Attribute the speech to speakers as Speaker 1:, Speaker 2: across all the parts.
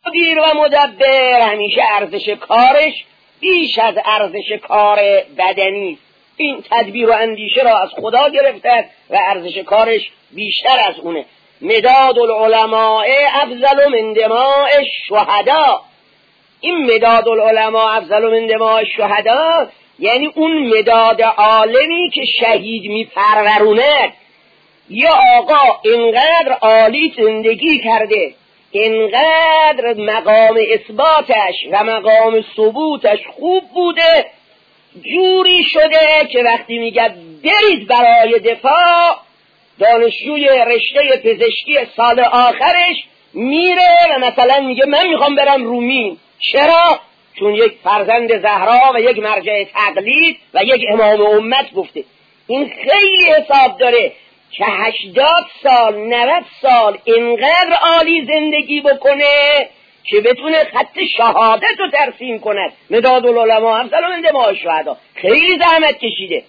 Speaker 1: مدیر و مدبر همیشه ارزش کارش بیش از ارزش کار بدنی است. این تدبیر و اندیشه را از خدا گرفته و ارزش کارش بیشتر از اونه. مداد العلماء افضل من دماء الشهداء. این مداد العلماء افضل من دماء الشهداء یعنی اون مداد عالمی که شهید میپرورونه. یا آقا اینقدر عالی زندگی کرده، اینقدر مقام اثباتش و مقام ثبوتش خوب بوده، جوری شده که وقتی میگه برید برای دفاع، دانشجوی رشته پزشکی سال آخرش میره و مثلا میگه من میخوام برم رومین. چرا؟ چون یک فرزند زهرا و یک مرجع تقلید و یک امام امت گفته. این خیلی حساب داره که 80 سال 90 سال اینقدر عالی زندگی بکنه که بتونه خط شهادت رو ترسیم کند. مداد العلماء افضل من دماء الشهداء. خیلی زحمت کشیده،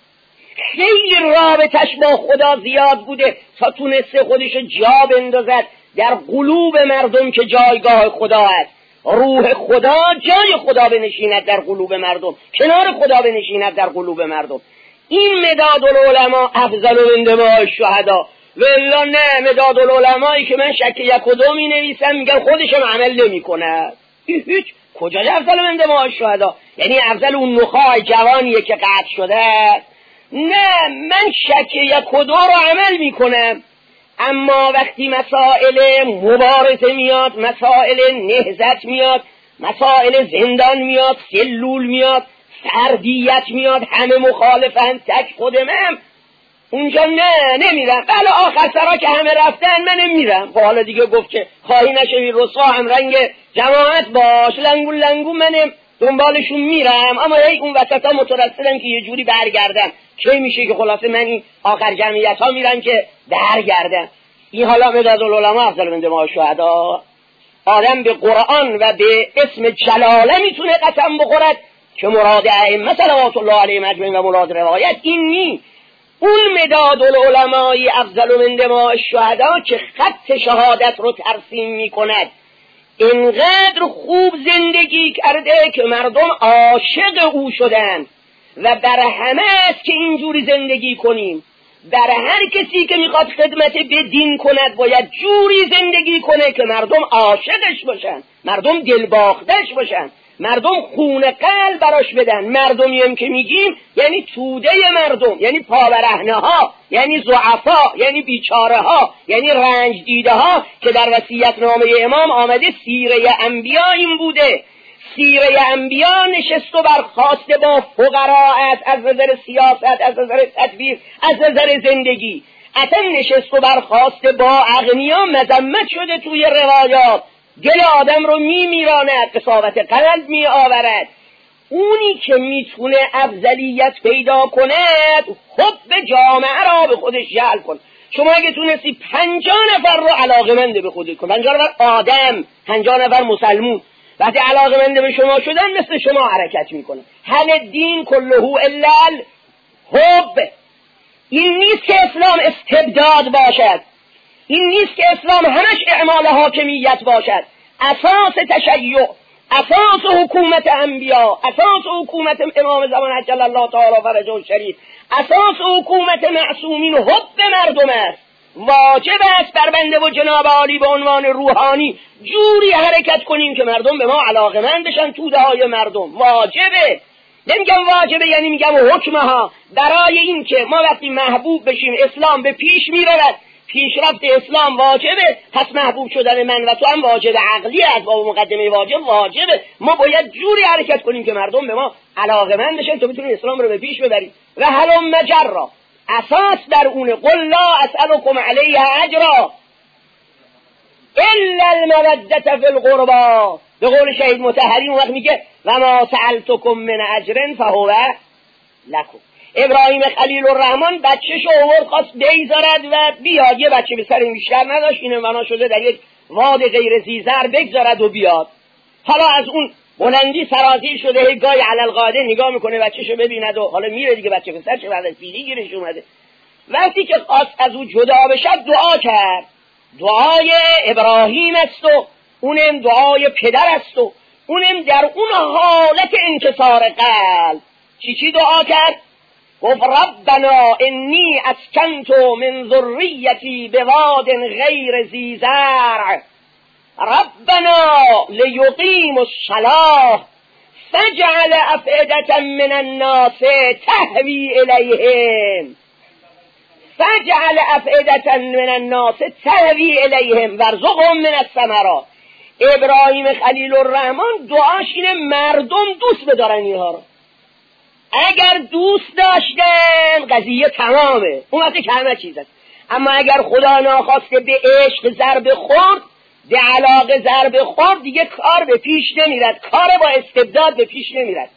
Speaker 1: خیلی رابطش با خدا زیاد بوده تا تونسته خودشو جا بندازد در قلوب مردم که جایگاه خدا است. روح خدا جای خدا بنشیند در قلوب مردم، کنار خدا بنشیند در قلوب مردم. این مداد العلماء افضل من دماء الشهداء. والله نه، مداد العلمایی که من شک یک و دو می نویسم میگن خودشم عمل نمی کنه. هیچ کجا افضل من دماء الشهداء؟ یعنی افضل اون نخاع جوانیه که قطع شده. نه، من شک یک و دو رو عمل می کنم، اما وقتی مسائل مبارزه میاد، مسائل نهضت میاد، مسائل زندان میاد، سلول میاد، فردیت میاد، همه مخالفن تک خودمم، اونجا نه نمیرم. بله آخر سرا که همه رفتن من نمیرم. خب حالا دیگه گفت که خواهی نشوی رسوا هم رنگ جماعت باش، لنگو لنگو منم دنبالشون میرم، اما اون وسط ها مترسلم که یه جوری برگردم. چه میشه که خلاصه من این آخر جمعیت ها میرم که برگردم. این حالا مداد العلماء افضل من دماء الشهداء. آدم به قرآن و به اسم جلاله میتونه قسم بخورد که مراد ائمه صلوات الله علیهم اجمعین و مراد روایت این نی. اون مداد العلمای افضل من دماء الشهداء که خط شهادت رو ترسیم میکند، اینقدر خوب زندگی کرده که مردم عاشق او شدند و بر همه است که اینجوری زندگی کنیم. در هر کسی که میخواد خدمت به دین کند باید جوری زندگی کنه که مردم عاشقش باشن، مردم دلباختش باشن، مردم خون قلب براش بدن. مردمی هم که میگیم یعنی توده مردم، یعنی پابرهنه ها، یعنی ضعفا، یعنی بیچاره ها، یعنی رنج دیده ها که در وصیت نامه امام آمده سیره انبیا این بوده. سیره انبیا نشست و برخاسته با فقراء از نظر سیاست، از نظر تدبیر، از نظر زندگی. اصلا نشست و برخاسته با اغنیا مذمت شده توی روایات. دل آدم رو میراند، قساوت قلب می آورد. اونی که میتونه افضلیت پیدا کند حب جامعه را به خودش جلب کن. شما اگه تونستی 50 نفر رو علاقمند به خودت کن، 50 نفر آدم، 50 نفر مسلمون وقتی علاقمند به شما شدن مثل شما حرکت میکنن. هل الدین کله الا الحب. این نیست که اسلام استبداد باشد، این نیست که اسلام همش اعمال حاکمیت باشد. اساس تشیع، اساس حکومت انبیا، اساس حکومت امام زمان عجل الله تعالی فرجه الشریف، اساس حکومت معصومین حب مردم است. واجب است بر بنده و جناب عالی به عنوان روحانی جوری حرکت کنیم که مردم به ما علاقمند بشن. توده های مردم واجبه. نمیگم واجبه یعنی میگم حکمه ها. برای این که ما وقتی محبوب بشیم اسلام به پیش میرود، پیشرفت اسلام واجبه، پس محبوب شدن من و تو هم واجب عقلی از باب مقدمه واجبه. ما باید جوری حرکت کنیم که مردم به ما علاقمند بشن تا بتونیم اسلام رو به پیش ببریم. و هلم مجرا، اساس در اونه. قل لا اسألكم علیه اجرا الا المودة فی القربى. به قول شهید مطهری اون وقت میگه و ما سألتكم من اجر فهو لکم. ابراهیم خلیل الرحمن بچه‌شو آورد خواست بیزارد و بیاد. یه بچه به سر بیشتر نداشت، اینه بنا شده در یک واد غیر زیزر بگذارد و بیاد. حالا از اون بلندی سرازیر شده، هی گاهی علالقاعده نگاه میکنه بچه‌شو ببیند و حالا میره دیگه. بچه پسر چه بعد از پیری گیرش اومده. وقتی که خواست از او جدا بشد دعا کرد. دعای ابراهیم است و اونم دعای پدر است و اونم در اون حالت انکسار قلب چی دعا کرد؟ گفت ربنا انی اسکنت من ذریتی بواد غیر ذی زرع ربنا لیقیموا الصلاة فاجعل افئدة من الناس تهوی الیهم فاجعل افئدة من الناس تهوی الیهم وارزقهم من الثمرات. ابراهیم خلیل الرحمن دعاش اینه مردم دوست بدارن اینها رو. اگر دوست داشتن قضیه تمامه، اون وقتی که همه چیز است. اما اگر خدا ناخواسته به عشق ضربه خورد، به علاقه ضربه خورد، دیگه کار به پیش نمیرد، کار با استبداد به پیش نمیرد،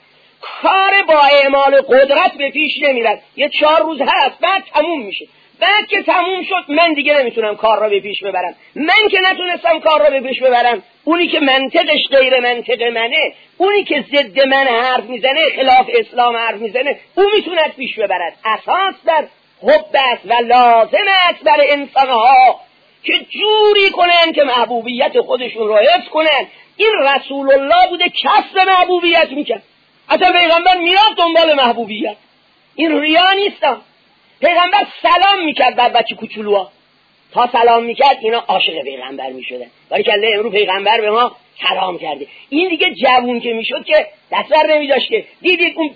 Speaker 1: کار با اعمال قدرت به پیش نمیرد. یه 4 روز هست بعد تموم میشه. بعد که تموم شد من دیگه نمیتونم کار را به پیش ببرم. من که نتونستم کار را به پیش ببرم، اونی که منطقش غیر منطق منه، اونی که ضد من حرف میزنه، خلاف اسلام حرف میزنه، اون میتونه پیش ببرد. اساس در حب است و لازم است بر انسانها که جوری کنن که محبوبیت خودشون رو حفظ کنن. این رسول الله بوده کسب محبوبیت میکرد. اصلا پیغمبر میاد دنبال محبوبیت، این ریا نیستم. پیغمبر سلام میکرد بر بچه کوچولوها، تا سلام میکرد اینا عاشق پیغمبر میشدن. ولی که امروز پیغمبر به ما سلام کرده، این دیگه جوون که میشد که دستور نمیداشت که دیدید اون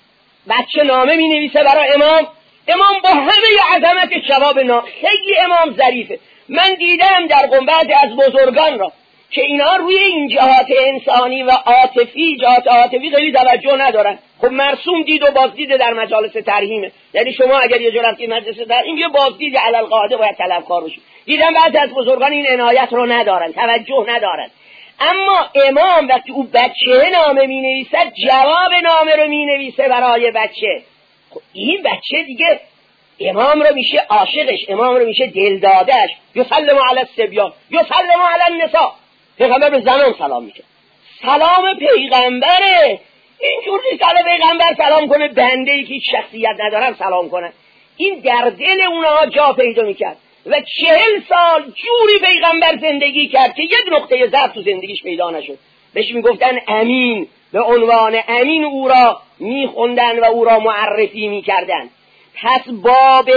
Speaker 1: بچه نامه مینویسه برای امام با همه عظمت جواب خیلی امام ظریفه. من دیدم در بعضی از بزرگان را که اینا روی این جهات انسانی و عاطفی، جهات عاطفی خیلی توجه ندارن. خب مرسوم دید و بازدید در مجالس ترحیمه، یعنی شما اگر یه جور رفتید مجلس ترحیم یه بازدید علی القاعده باید طلبکار بشید. دیدم بعضی از بزرگان این عنایت رو ندارن، توجه ندارن. اما امام وقتی او بچه نامه می نویسد، جواب نامه رو می نویسه برای بچه. خب این بچه دیگه امام رو میشه عاشقش، امام رو میشه دلدادش. یسلم علی الصبیان یسلم علی النساء. پیغمبر به زنان سلام میکنه. سلام پیغمبره. اینجور نیست که پیغمبر سلام کنه بنده ای که شخصیت ندارن سلام کنه. این در دل اونها جا پیدا میکرد و 40 سال جوری پیغمبر زندگی کرد که یک نقطه ضعف تو زندگیش پیدا نشد. بهش میگفتن امین، به عنوان امین او را میخوندن و او را معرفی میکردن. پس باب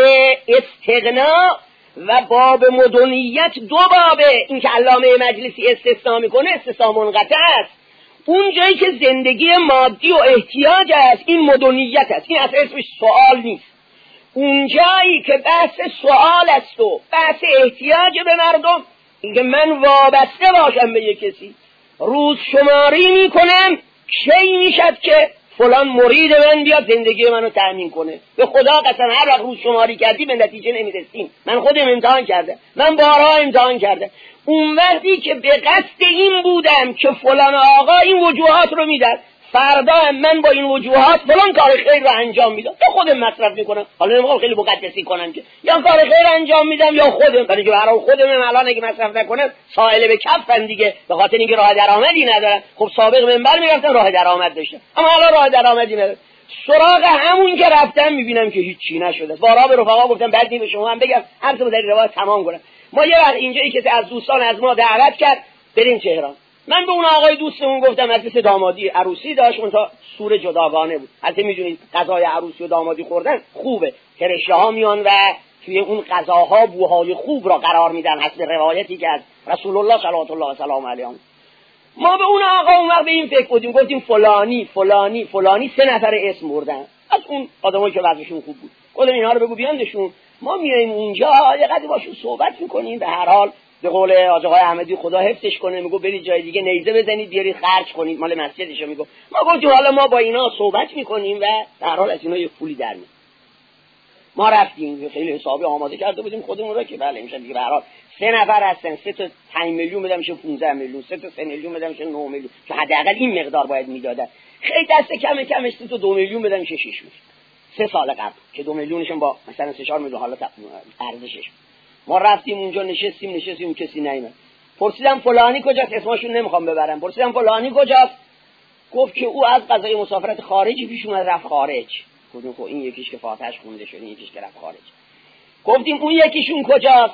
Speaker 1: استغنا و باب مدنیت دو بابه. این که علامه مجلسی استثناء میکنه استثناء منقطع است. اون جایی که زندگی مادی و احتیاج است این مدنیت است، این اصلا اسمش سوال نیست. اون جایی که بحث سوال است و بحث احتیاج به مردم، اینکه من وابسته باشم به یک کسی، روز شماری میکنم کی میشد که فلان مرید من بیاد زندگی منو تأمین کنه. به خدا قسم هر وقت روز شماری کردی به نتیجه نمیرسیم. من خودم امتحان کردم، من بارها امتحان کردم. اون وقتی که به قصد این بودم که فلان آقا این وجوهات رو میداد، فردا من با این وجوهات فلان کار خیر رو انجام میدم، یا خودم مصرف میکنم. حالا نمیخوام خیلی مقدسی کنم که یا کار خیر انجام میدم یا خودم، برای که برای خودم الان اگه مصرف نکنم سائل به کفن دیگه، به خاطر اینکه راه درآمدی ندارم. خب سابق منبر میرفتم راه درآمد داشتم، اما الان راه درآمدی ندارم. سراغ همون که رفتم میبینم که هیچی نشده. بارها به رفقا گفتم بعد به شما هم بگم هر څه در روایت تمام کنم. ما یه وقت اینجا کسی از دوستان از ما دعوت کرد بریم تهران. من به اون آقای دوستمون گفتم مجلس دامادی عروسی داشت، اون تا سور جداگانه بود. البته میدونید غذای عروسی و دامادی خوردن خوبه، فرشته ها میان و توی اون غذاها بوهای خوب را قرار میدن حسب روایتی که از رسول الله صلوات الله و سلام علیه. ما به اون آقا اون وقت به این فکر بودیم، گفتیم فلانی فلانی فلانی 3 نفر اسم بردن از اون آدمایی که وضعشون خوب بود. گفتم اینا رو بگو بیاندشون، ما میایم اونجا یه قدری باشون صحبت میکنیم. به هر حال به قول آقای احمدی خدا حفظش کنه، میگو برید جای دیگه نیزه بزنید بیارید خرج کنید، مال مسجدشو میگو. ما گفتیم حالا ما با اینا صحبت میکنیم و به هر حال از اینا یه پولی در میاد. ما رفتیم خیلی حسابی آماده کرده بودیم خودمون رو که بله میشه دیگه. به هر حال 3 نفر هستن، 3 تا 5 میلیون بدم میشه 15 میلیون، 3 تا 3 میلیون بدم میشه 9 میلیون، که حداقل این مقدار باید میدادن. خیلی دست کمش 3 تا 2 میلیون بدم میشه 6 میلیون. 3 سال قبل که 2 میلیونشون با مثلا 3-4 میلیون حالا ارزشش. ما رفتیم اونجا نشستیم کسی نیومد. پرسیدم فلانی کجاست، اسمشون نمیخوام ببرم. پرسیدم فلانی کجاست، گفت که او از قضای مسافرت خارجی پیش اومد رفت خارج. گفتم خب این یکیش که فاتحش خونده شده، این یکیش که رفت خارج. گفتیم اون یکیشون کجاست،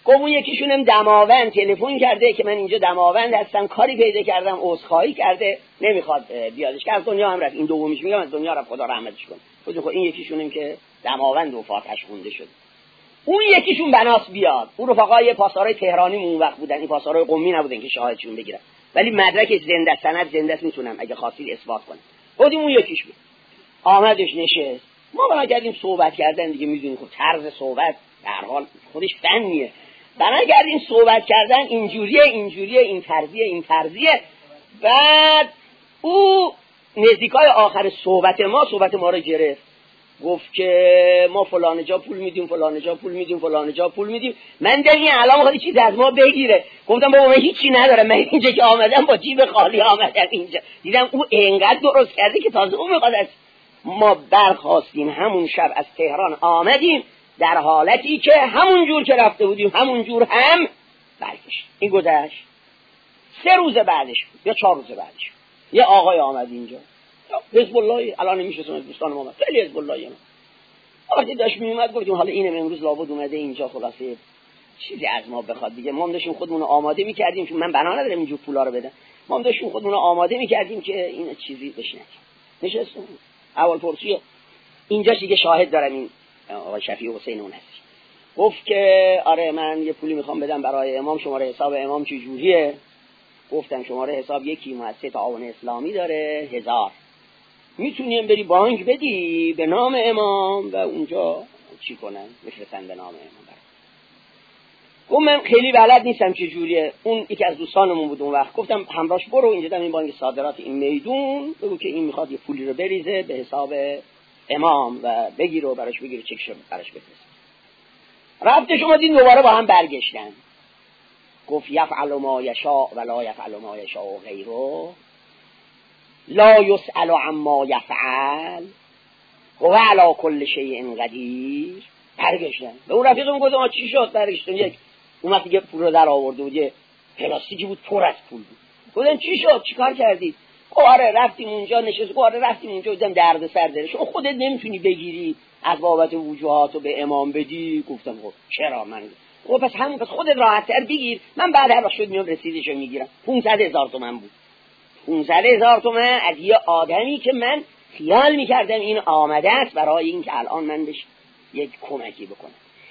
Speaker 1: گفت اون یکیشونم دماوند تلفن کرده که من اینجا دماوند هستم، کاری پیدا کردم، عذرخواهی کرده، نمیخواد بیادش، که از دنیا هم رفت. این دومیش میگم از دنیا رفت، خدا رحمتش کنه. خب این یکیشونم که دماوند وفاتش خونده شد. اون یکیشون بناس بیاد. اون رفقای پاسدارای تهرانی اون وقت بودن، این پاسدارای قمی نبودن که شاهدشون بگیرن، ولی مدرک زنده سند زنده میتونم اگه خواستید اثبات کنم. خودی اون یکیش بود. آمدش نشست، ما بنا کردیم صحبت کردن دیگه، میدونید خب طرز صحبت در حال خودش فنیه. بنا کردیم صحبت کردن اینجوریه این طرزیه. بعد او نزدیکای آخر صحبت ما رو گرفت، گفت که ما فلان جا پول میدیم، فلان جا پول میدیم. من دیدم الان میخواد چیز از ما بگیره. گفتم بابا من هیچی ندارم، من اینجا که آمدم با جیب خالی آمدم اینجا. دیدم او اینقدر درست کرده که تازه اون میخواد از ما برخواستیم. همون شب از تهران آمدیم در حالتی که همون جور که رفته بودیم همون جور هم برگشت. این گذشت 3 روز بعدش بود یا 4 روز بعدش یه آقای آمد اینجا، حزب الله، الان نمیشه سن دوستان ما، خیلی حزب الله وقتی داشت میومد گفتیم حالا اینم امروز لابد اومده اینجا خلاصه چیزی از ما بخواد دیگه. ما هم داشتیم خودمون رو آماده می‌کردیم، چون من بنا ندارم اینجور پولا رو بدم، ما هم داشتیم خودمون رو آماده می‌کردیم که این چیزی بشه. نشستم اول پرسیه اینجا دیگه شاهد دارم، این آقای شفیع حسین اون هست. گفت که آره من یه پولی میخوام بدم برای امام، شماره حساب امام چه جوریه؟ گفتم شماره حساب یکی مؤسسه تعاون اسلامی داره 1000، میتونیم بری بانک بدی به نام امام و اونجا چی کنن بفرستن به نام امام. گفتم من خیلی بلد نیستم چه جوریه. اون یکی از دوستانمون بود اون وقت، گفتم همراهش برو اینجا دم این بانک صادرات این میدون، بگو که این میخواد یه پولی رو بریزه به حساب امام و بگیره و براش بگیره چکشو براش بفرست. رفته شما دین دوباره با هم برگشتن. گفت یفعل ما یشاء و لا یفعل ما یشاء غیره، لا یسأل عما یفعل هو علی کل شیء قدیر. برگشتن به اون رفیقم گفتم چی شد؟ برگشتن یک اون وقتی که پول رو در آورده بود یه پلاستیکی بود پر از پول بود. گفتم چی شد؟ چیکار کردید؟ آره رفتیم اونجا نشست. آره رفتیم اونجا دیدم درد سر داره، شما خودت نمیتونی بگیری از بابت وجوهاتو به امام بدی؟ گفتم خب چرا من؟ خب پس خودت راحت‌تر بگیر، من بعد هر وقت شد میام رسیدشو میگیرم. 500,000 تومان بود. 500,000 تومان از یه آدمی که من خیال میکردم این آمده است برای این که الان من بهش یک کمکی بکنم.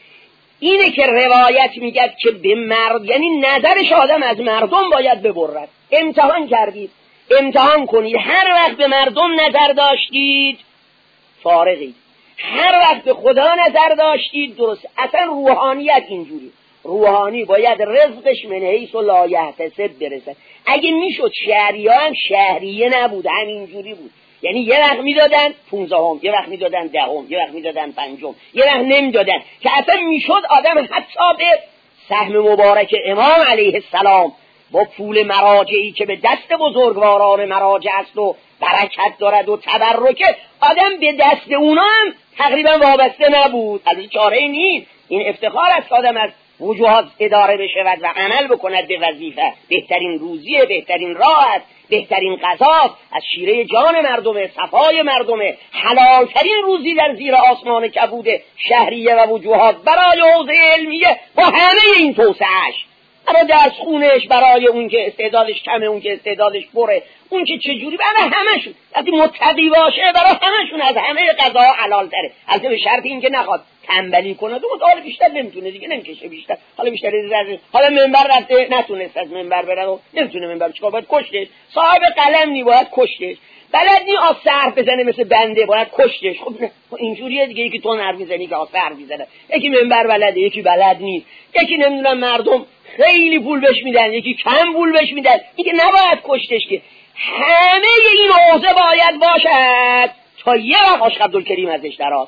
Speaker 1: اینه که روایت میگه که به مرد، یعنی نظرش آدم از مردم باید ببرد. امتحان کردید، امتحان کنید. هر وقت به مردم نظر داشتید فارغید، هر وقت به خدا نظر داشتید درست. اصلا روحانیت اینجوری، روحانی باید رزقش من حیث لا یحتسب برسه. اگه میشد شهریه هم شهریه نبود، همینجوری بود. یعنی یه وقت میدادن 15، یه وقت میدادن 10، یه وقت میدادن 5، یه وقت نمیدادن، که اصلا میشد آدم حتی به سهم مبارک امام علیه السلام با پول مراجعی که به دست بزرگواران مراجع است و برکت دارد و تبرکه، آدم به دست اونا هم تقریبا وابسته نبود. از این چاره نیست. این افتخار است آدم از وجوهات اداره بشود و عمل بکند به وظیفه. بهترین روزیه، بهترین راه است، بهترین غذا از شیره جان مردمه، صفای مردمه، حلالترین روزی در زیر آسمان کبود شهریه و وجوهات برای حوزه علمیه با همه این توسعهش، برای درس خونش، برای اون که استعدادش کمه، اون که استعدادش پره، اون که چجوری، برای همشون وقتی متقی باشه برای همشون از همه غذاها حلال تره. البته به شرط این که نخواد تنبلی کنه، تو حالا بیشتر نمیتونه دیگه، نمیکشه بیشتر، حالا بیشتر حالا منبر رفته نتونست از منبر بره و نمیتونه منبر چیکار، باید کشتش. صاحب قلم نی باید کشتش، بلد نی آس حرف بزنه مثل بنده باید کشتش. خب اینجوریه دیگه، یکی تو حرف میزنی که آس حرف میزنه، یکی منبر بلده یکی بلد نیست، یکی نمیدونم مردم خیلی پول بهش میدن یکی کم پول بهش میدن، دیگه نباید کشتش. که همه این حوزه باید باشد تا یه وقت عاشق عبدالکریم ازش دراد،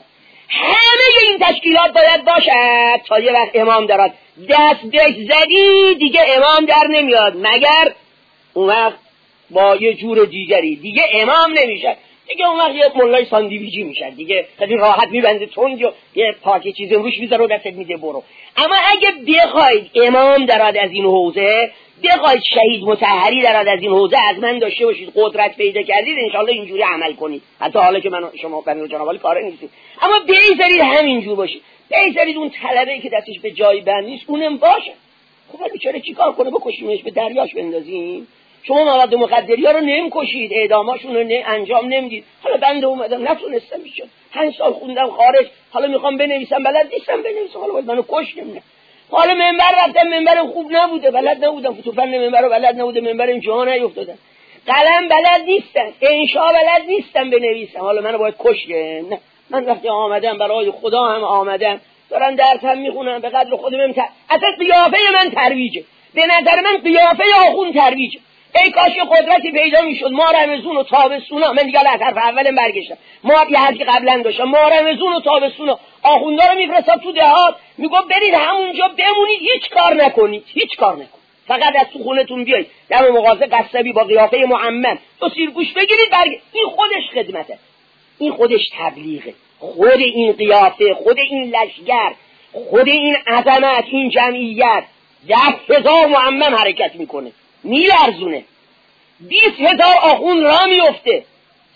Speaker 1: همه این تشکیلات باید باشد تا یه وقت امام دراد. دست بهش زدی دیگه امام در نمیاد، مگر اون وقت با یه جور دیگری دیگه امام نمیشه، دیگه اون وقت یه مولای ساندویچی میشه دیگه، خیلی راحت میبنده تونج و یه پاکه چیزی روش میذاره و دستت میده برو. اما اگه بخواید امام دراد از این حوزه، بخواید شهید مطهری در از این حوزه از من داشته باشید، قدرت پیدا کردید، انشالله اینجوری عمل کنید. حتی حالا که من شما بنو جناب عالی کاره نیستید، اما بیزارید همینجور باشید، بیزارید اون طلبه‌ای که دستش به جای بند نیست اونم باشه. خب ولی چرا چیکار کنه؟ بکشیمش، به دریاش بندازیم؟ شما مواد مخدری ها رو نمی‌کشید، اعداماشون رو انجام نمیدید. حالا بنده اومدم نتونستم میشد، 5 سال خوندم خارج، حالا میخوام بنویسم، بلد نیستم بنویسم، حالا باید منو کشتم. حالا منبر رفتم، منبرم خوب نبوده، بلد نبودم، تو فن منبر رو بلد نبوده، منبرم جا نیافتادم، قلم بلد نیستم، انشا بلد نیستم بنویسم، حالا منو باید کشتم؟ نه، من وقتی آمدم برای خدا هم آمدم، دارن درس هم میخونم، به قدر خودم اصلا قیافه من ترویجه، به نظر من قیافه آخون ترویجه. ای کاش قدرتی پیدا میشد، ما رمضون و تابستونا، من دیگه از حرف اولم برگشتم، ما یه حرفی قبلا داشتم، ما رمضون و تابستونا آخوندا رو میفرستاد تو دهات، میگفت برید همونجا بمونید، هیچ کار نکنید، هیچ کار نکنید، فقط از تو خونتون بیایید، دم مغازه قصبی با قیافه معمم تو سیرگوش بگیرید این خودش خدمته، این خودش تبلیغه، خود این قیافه، خود این لشگر، خود این عظمت، این جمعیت 10,000 معمم حرکت میکنه، میلرزونه، 20,000 آخون را میفته،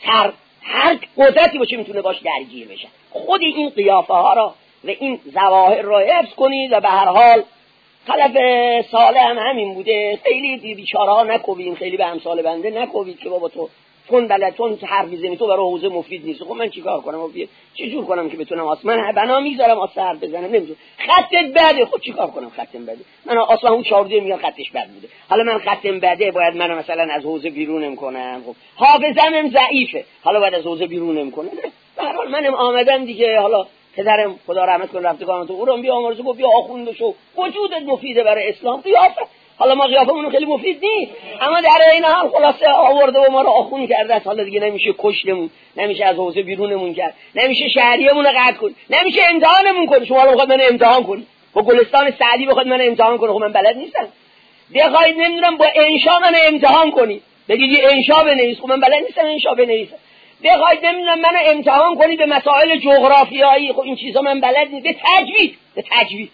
Speaker 1: هر قدرتی باشه میتونه باش درگیر بشه. خود این قیافه ها را و این ظواهر را حفظ کنید و به هر حال خلف صالح هم همین بوده، خیلی بیچاره ها نکوبین، خیلی به امثال بنده نکوبید که بابا تو چون بلدتون حرف میزنی تو برای حوزه مفید نیست. خب من چیکار کنم؟ چه جور کنم که بتونم آسمان بنا میذارم آسه حرف بزنم نمیتونم، خطت بده، خب چیکار کنم خطم بده؟ من آسمان اون 14 میگم خطش بد بوده، حالا من خطم بده باید من مثلا از حوزه بیرونم کنم، خب حافظم ضعیفه حالا باید از حوزه بیرونم کنم؟ به هر حال منم آمدم دیگه، حالا پدرم خدا رحمت کنه رفتگان تو او رو بیامرزه، گفت بیا آخوند شو، وجودت مفیده برای اسلام، قیافه. حالا ما قیافمون خیلی مفید نیست، اما در این حال خلاصه آورده و ما رو آخوند کرده، حالا دیگه نمیشه کشتمون، نمیشه از حوزه بیرونمون کرد، نمیشه شهریمون رو قطع کنی، نمیشه امتحانمون کنی. شما رو بخواد من امتحان کنی، با گلستان سعدی بخواد من امتحان کنه، خب من بلد نیستم. بخواید نمیدونم با انشا من امتحان کنی، بگید یه انشا بنویس، خب من بلد نیستم انشا بنویسم. بخواید نمیدونم منو امتحان کنی به مسائل جغرافیایی، خب این چیزا من بلد نیستم. به تجوید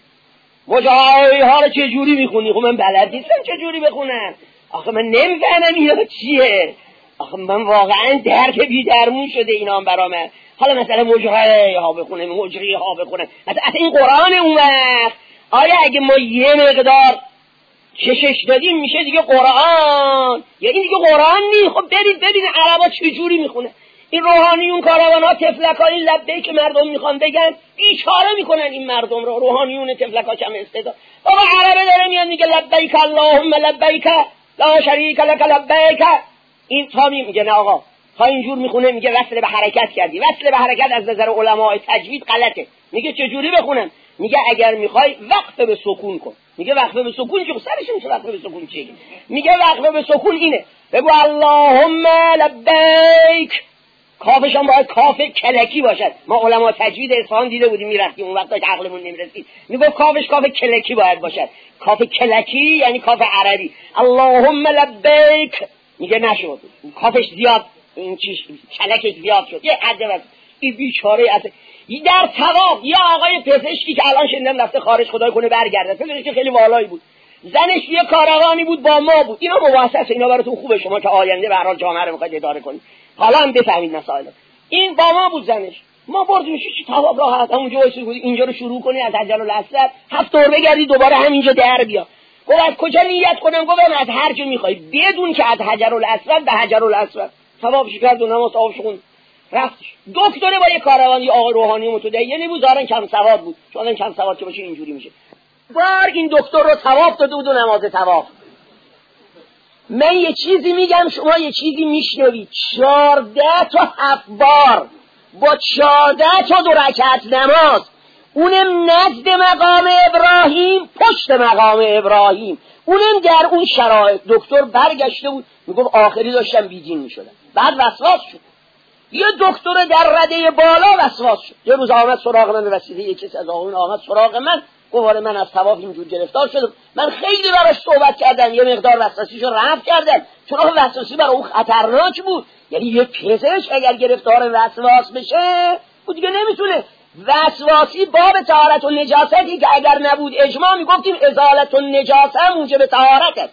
Speaker 1: مجاهده ها رو چه جوری میخونی؟ خب من بلد نیستم چه جوری بخونم، آخه من نمیفهمم اینا چیه، آخه من واقعا درک بی درمون شده اینا هم برا من. حالا مثلا مجاهده ها بخونم، مجری ها بخونم، مثلا این قرآن اون وقت آیا اگه ما یه مقدار کشش دادیم میشه دیگه قرآن؟ یا این دیگه قرآن نی؟ خب برید ببین عربا چه جوری میخونه. این روحانیون کاروان‌ها تفلک‌ها این لبه‌ای که مردم میخوان بگن بیچاره میکنن این مردم رو، روحانیون تفلک‌ها کم استعداد. بابا عربه داره میاد میگه لبیک اللهم لبیک لا شریک لک لبیک، این تا میگه نه آقا، تا اینجور میخونه میگه وصل به حرکت کردی، وصل به حرکت از نظر علماء تجوید غلطه. میگه چه جوری بخونم؟ میگه اگر میخوای وقف به سکون کن. میگه وقف به سکون چه سرش میشه؟ وقف به سکون چیه؟ میگه وقف به سکون اینه، بگو اللهم لبیک، کافش هم باید کاف کلکی باشد. ما علما تجوید اصفهان دیده بودیم میرفتیم اون وقتا که عقلمون نمیرسید، میگفت کافش کاف کلکی باید باشد. کاف کلکی یعنی کاف عربی. اللهم لبیک میگه نشد، کافش زیاد، این چیز کلکش زیاد شد، یه حد بس. این بیچاره در ثواب یه آقای پزشکی که الان شنیدم رفته خارج، خدای کنه برگرده، پزشکی خیلی والایی بود، زنش یه کاروانی بود با ما بود. اینا مباحثه، اینا براتون خوبه شما که آینده به هر حال جامعه رو میخواید اداره کنید، حالا هم بفهمید مسائل. این با ما بود زنش، ما بردیمش چی ثواب راحت همونجا وایسید اینجا رو شروع کنی از حجر الاسود 7 دور بگردی دوباره همینجا در بیا. گفت از کجا نیت کنم؟ گفتم از هر جا میخوای، بدون که از حجر الاسود به حجر الاسود. ثوابش کرد و نماز آبش خوند رفتش. دکتره با یه کاروانی آقای روحانی متدینی بود، ظاهرا کم سواد بود، چون کم سواد که باشه اینجوری میشه. بار این دکتر رو طواف داده بود و نماز طواف. من یه چیزی میگم شما یه چیزی میشنوید، 14 تا 7 بار با 14 تا 2 رکعت نماز، اونم نزد مقام ابراهیم، پشت مقام ابراهیم، اونم در اون شرایط. دکتر برگشته بود میگفت آخری داشتم بیدین میشدم، بعد وسواس شد. یه دکتر در رده بالا وسواس شد. یه روز آمد سراغ من، رسیده یه کسی از آقایون آمد سراغ من، گفت من از طواف اینجور گرفتار شدم. من خیلی براش صحبت کردم، یه مقدار وسواسیشو رفع کردم، چون وسواسی برای اون خطرناک بود. یعنی یه پزشک اگر گرفتار وسواس بشه اون دیگه نمیتونه. وسواسی باب طهارت و نجاستی که اگر نبود اجماع میگفتیم ازالت و نجاسه موجب طهارت است.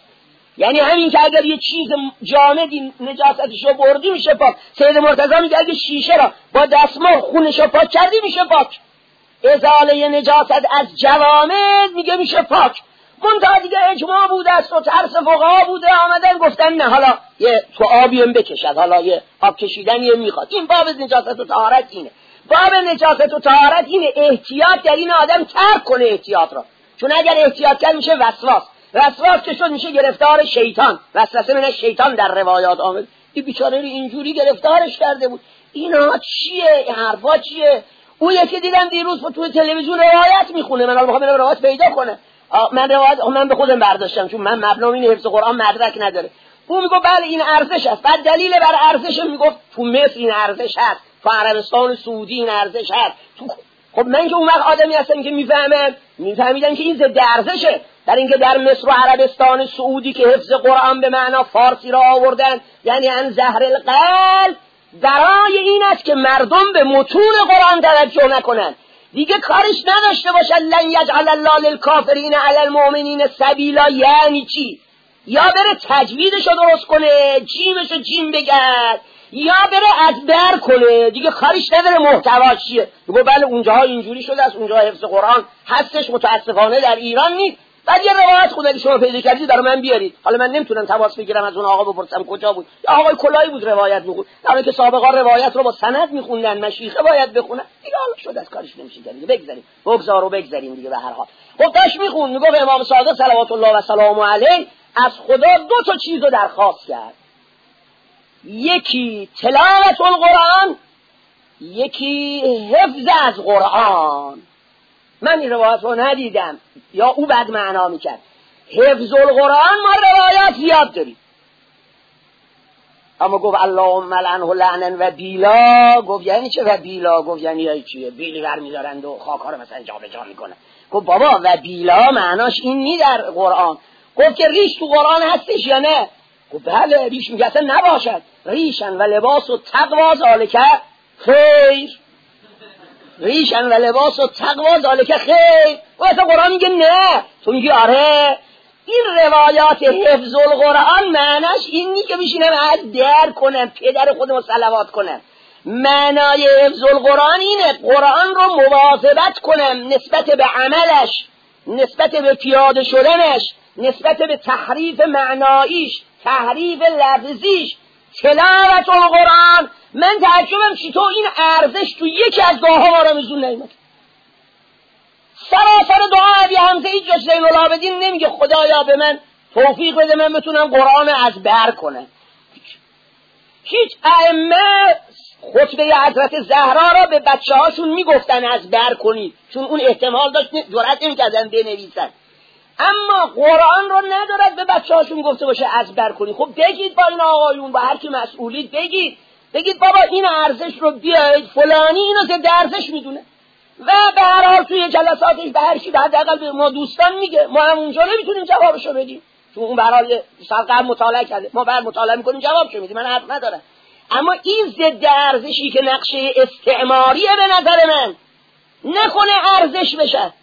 Speaker 1: یعنی همین که اگر یه چیز جامدی نجاستش رو بردی میشه پاک. سید مرتضی میگه اگه شیشه را با دستمال خونش رو پاک کردی میشه پاک. ازاله نجاست از جوامد میگه میشه پاک. منتها دیگه اجماع بوده است و ترس فقها بوده، آمدن گفتن نه حالا یه تو آبیم بکشد، حالا یه آب کشیدن یه میخواد. این باب نجاست و طهارت اینه. باب نجاست و طهارت اینه احتیاط در این آدم ترک کنه احتیاط را، چون اگر احتیاط کرد میشه وسواس که شد میشه گرفتار شیطان. وسوسه من شیطان در روایات آمد. این بیچاره رو اینجوری گرفتارش کرده بود. اینا چیه؟ این حرفا چیه؟ اون یکی دیدم دیروز تو تلویزیون روایت میخونه، من میخوام اینو روایت پیدا کنه. من به خودم برداشتم چون من مبنام این حفظ قرآن مدرک نداره. اون میگه بله این ارزش است. بعد دلیل بر ارزش میگفت تو مصر این ارزش هست، تو عربستان سعودی این ارزش هست. خب من که اون وقت آدمی هستم که میفهمیدم که این ضد ارزشه. در اینکه در مصر و عربستان سعودی که حفظ قرآن به معنا فارسی را آوردن، یعنی ان زهر القلب، برای این است که مردم به متون قرآن توجه نکنن، دیگه کارش نداشته باشن. لن یجعل الله للکافرین علی المؤمنین سبیلا. یعنی چی؟ یا بره تجویدشو درست کنه، جیمشو جیم بگرد، یا بره ادبر کنه، دیگه کارش نداره محتواش چیه. میگه بله اونجاها اینجوری شده است، اونجاها حفظ قرآن هستش، متاسفانه در ایران نیست. بعد یه روایت خود اگه شما پیدا کردید در من بیارید. حالا من نمیتونم تماس بگیرم از اون آقا بپرسم کجا بود، یا آقای کلاهی بود روایت میخوند، در حالی که سابقا روایت رو با سند میخوندن، مشیخه باید بخونن. دیگه حالا شد از کارش نمیشه کرد، بگذاریم بگذاریم دیگه. به هر حال خب داش میخوند، میگه امام صادق صلوات الله و سلامه علیه از خدا دو تا چیزو درخواست کرد، یکی تلاوت القرآن، یکی حفظ از قرآن. من این روایت رو ندیدم یا او بد معنا میکرد. حفظ القرآن ما روایات زیاد داریم، اما گفت اللهم لعنه لعنا و بیلا. گفت یعنی چه و بیلا؟ گفت یعنی چیه؟ بیلی برمیدارند و خاک‌ها رو مثلا جا به جا میکنن. گفت بابا و بیلا معناش این نی در قرآن. گفت که ریش تو قرآن هستش یا نه؟ گفت بله ریش میگه اصلا نباشد. ریشن و لباس و تقوا ذالک خیر، ریشن و لباس و تقوا ذالک خیر. و اصلا قرآن میگه نه، تو میگی آره. این روایات حفظ القرآن معناش این نی که بشینم از در کنم، پدر خودم صلوات کنم. معنای حفظ القرآن اینه قرآن رو مواظبت کنم نسبت به عملش، نسبت به پیاده شدنش، نسبت به تحریف معناییش، تحریف لفظیش. تلاوت القرآن من تعجبم چطور این ارزش تو یکی از دعاها ما را میزون نیمد. سراسر دعا ابی حمزه جاش زین العابدین نمیگه خدایا به من توفیق بده من بتونم قرآن از بر کنم. هیچ ائمه خطبه حضرت زهرا را به بچه هاشون میگفتن از بر کنید، چون اون احتمال داشت جرأت نمی‌کردن بنویسن. اما قرآن رو ندارد به بچه هاشون گفته باشه از بر کنید. خب بگید با این آقایون، با هر کی مسئولید بگید بابا این ارزش رو بیاید، فلانی اینو ضد ارزش میدونه و به هر حال توی جلساتش به هر کی به حداقل به ما دوستان میگه. ما هم اونجا نمیتونیم جوابشو بدیم چون اون به هر حال سرقم مطالعه کرده، ما بعد مطالعه میکنیم جوابشو میدیم، من حرف ندارم. اما این ضد ارزشی که نقشه استعماریه به نظر من نکنه ارزش بشه.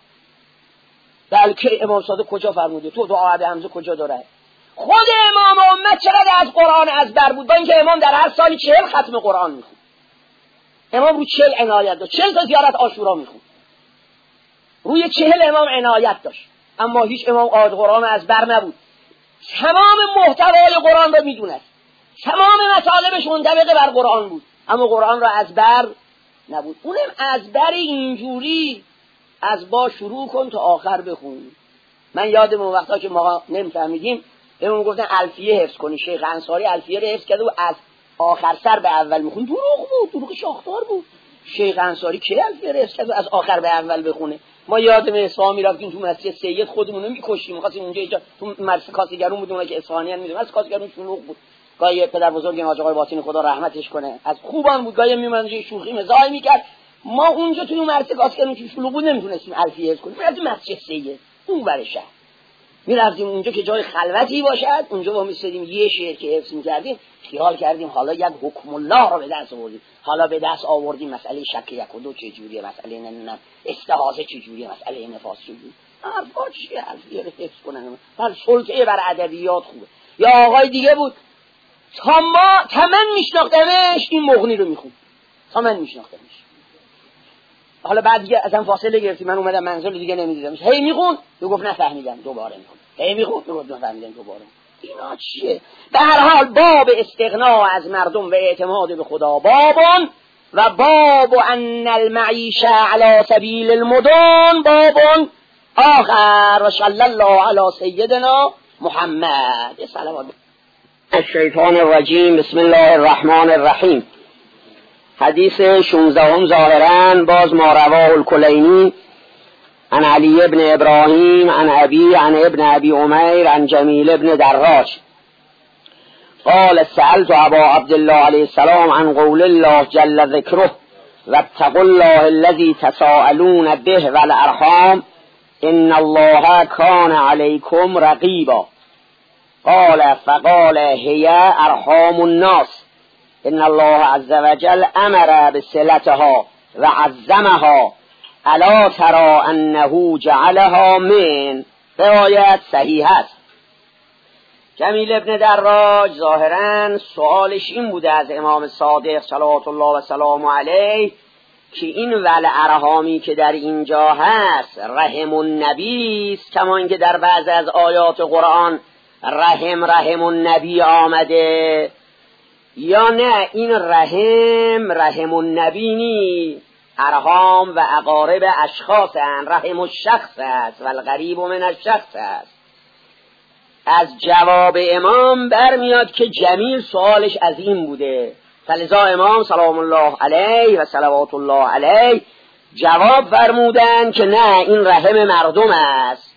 Speaker 1: بلکه امام صادق کجا فرموده؟ تو دعا ابی حمزه کجا داره؟ خود امام امت چقدر از قرآن ازبر بود، با اینکه امام در هر سالی 40 ختم قرآن میخوند. امام رو 40 عنایت داشت، 40 تا زیارت عاشورا میخوند، روی 40 امام عنایت داشت. اما هیچ امام قرآن ازبر نبود، تمام محتوای قرآن رو میدونست، تمام مطالبش منطبق بر قرآن بود، اما قرآن رو ازبر نبود. اونم ازبر اینجوری از با شروع کن تا آخر بخون. من یادم اون وقتا که ما نمیفهمیدیم بهمون گفتن الفیه حفظ کنی. شیخ انصاری الفیه رو حفظ کرده و از آخر سر به اول میخون. دروغ شاخدار بود. شیخ انصاری که الفیه رو حفظ کرده و از آخر به اول بخونه. ما یادم اصفهان میرفتیم تو مسجد سید خودمون رو میکشیم، می‌خواستیم اونجا تو مسجد کاسگرون بودیم که اصفهانیان میدونن، از کاسگرون شلوغ بود. گاهی پدر بزرگ حاج آقای باطینی خدا رحمتش کنه از خوبان بود، گاهی میمونه شوخی مزاح میکرد. ما اونجا توی اون مسجد کاسگرون که شلوغ بود نمیتونستیم الفیه حفظ کنیم، میرفتیم مسجد سید اون ور شهر، میرفتیم اونجا که جای خلوتی باشد، اونجا با میستدیم یه شعر که حفظ میکردیم، خیال کردیم حالا یک حکم الله رو به دست آوردیم، حالا به دست آوردیم مسئله شک یک و دو چجوریه، مسئله نمیدونم استحاضه چجوریه، مسئله نفاس چجوریه. حرفا چیه الفیه رو حفظ کنن؟ بر سلطه بر ادبیات خوبه. یا آقای دیگه بود، تا من میشناختمش این مغنی رو میخوند، تا من میشناختمش. حالا بعد دیگه ازم فاصله گرفتی، من اومدم منزل دیگه نمیدیدمش، هی میخوند، گفت نفهمیدم، دوباره میخوند، هی میخوند، گفت نفهمیدم، دوباره. اینا چیه؟ به هر حال باب استغنا از مردم و اعتماد به خدا بابون، و باب ان المعیشه علی سبیل المدن بابون آخر. و صلی الله علی سیدنا محمد. صلوات الشیطان الرجیم. بسم الله الرحمن الرحیم. حدیث 16 ظاهرا باز ما رواه الکلینی عن علی ابن ابراهیم عن ابی عن ابن ابی عمیر عن جمیل ابن دراج قال سألت ابا عبدالله علیه السلام عن قول الله جل ذکره واتقوا الله الذي تساءلون به والارحام ان الله كان عليكم رقيبا. قال فقال هي ارحام الناس ان الله عز وجل امر بصلتها وعظمها الا ترى انه جعلها من. روایت صحیح است. جمیل ابن دراج ظاهرا سوالش این بوده از امام صادق صلوات الله و سلام علیه که این والارحامی که در اینجا هست رحم النبی است، کما اینکه در بعض از آیات قرآن رحم النبی آمده، یا نه این رحم النبی نی، ارحام و اقارب اشخاص هست، رحم الشخص است و الغریب من الشخص است. از جواب امام برمیاد که جمیل سوالش از این بوده، فلذا امام سلام الله علیه و صلوات الله علیه جواب فرمودن که نه، این رحم مردم است،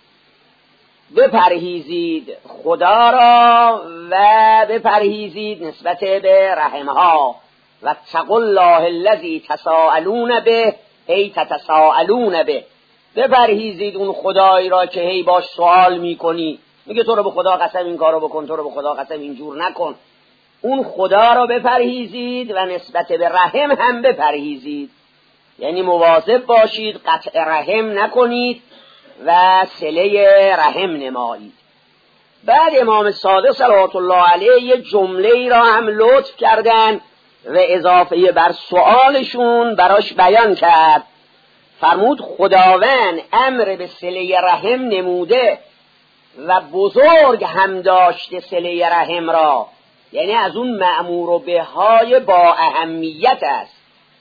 Speaker 1: بپرهیزید خدا را و بپرهیزید نسبت به رحمها. و اتقوا الله الذی تساءلون به ای تتساءلون به، بپرهیزید اون خدایی را که هی باش سوال میکنی، میگه تو رو به خدا قسم این کارو بکن، تو رو به خدا قسم اینجور نکن. اون خدا را بپرهیزید و نسبت به رحم هم بپرهیزید، یعنی مواظب باشید قطع رحم نکنید و صله رحم نمایید. بعد امام صادق صلوات الله علیه یه جمله را هم لطف کردن و اضافه بر سؤالشون براش بیان کرد. فرمود خداوند امر به صله رحم نموده و بزرگ هم داشته صله رحم را، یعنی از اون مأمور به های با اهمیت است.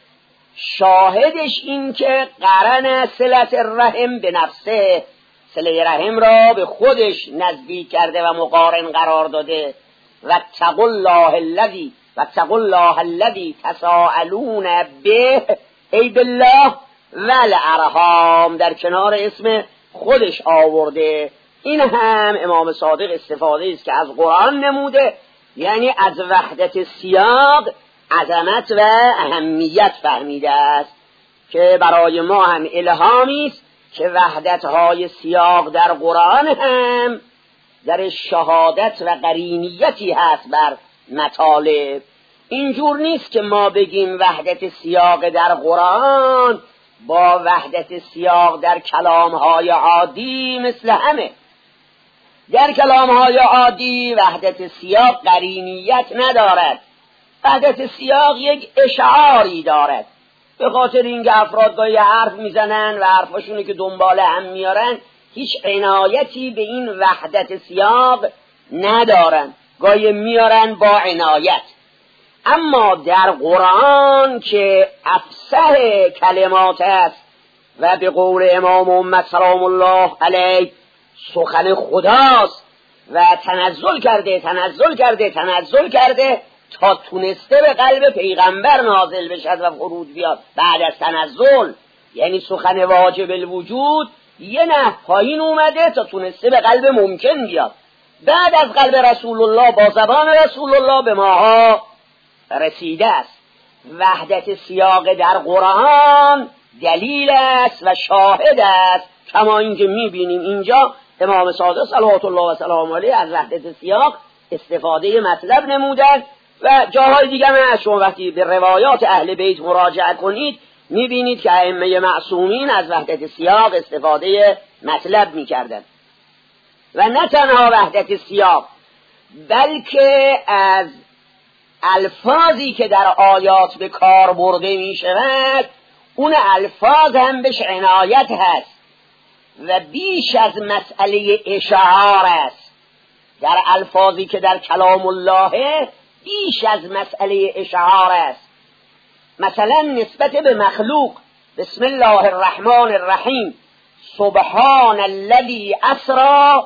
Speaker 1: شاهدش این که قرن صلت الرحم به نفسه، صله رحم را به خودش نزدیک کرده و مقارن قرار داده. و اتقوا الله الذی تساءلون به ای بالله والارحام در کنار اسم خودش آورده. این هم امام صادق استفاده است که از قرآن نموده، یعنی از وحدت سیاق عظمت و اهمیت فهمیده است که برای ما هم الهامی است که وحدت‌های سیاق در قرآن هم در شهادت و قرینیتی هست بر مطالب. اینجور نیست که ما بگیم وحدت سیاق در قرآن با وحدت سیاق در کلام‌های عادی مثل همه. در کلام‌های عادی وحدت سیاق قرینیت ندارد، وحدت سیاق یک اشعاری دارد، به خاطر اینکه افراد گاهی حرف میزنن و حرفاشونو که دنبال هم میارن هیچ عنایتی به این وحدت سیاق ندارن، گاهی میارن با عنایت. اما در قرآن که افصح کلمات است و به قول امام محمد سلام الله علیه سخن خداست و تنزل کرده تا تونسته به قلب پیغمبر نازل بشد و فرود بیاد. بعد از تنزل یعنی سخن واجب الوجود یه نه پایین اومده تا تونسته به قلب ممکن بیاد. بعد از قلب رسول الله با زبان رسول الله به ماها رسیده است. وحدت سیاق در قرآن دلیل است و شاهد است، کما اینکه میبینیم اینجا امام صادق صلوات الله و سلام علیه از وحدت سیاق استفاده مطلب نمودند و جاهای دیگه هم شما وقتی به روایات اهل بیت مراجعه کنید میبینید که ائمه معصومین از وحدت سیاق استفاده مطلب میکردند. و نه تنها وحدت سیاق، بلکه از الفاظی که در آیات به کار برده می شود اون الفاظ هم بهش عنایت هست و بیش از مسئله اشعار است. در الفاظی که در کلام الله بیش از مسئله اشعار است. مثلا نسبت به مخلوق بسم الله الرحمن الرحیم سبحان الذی اسری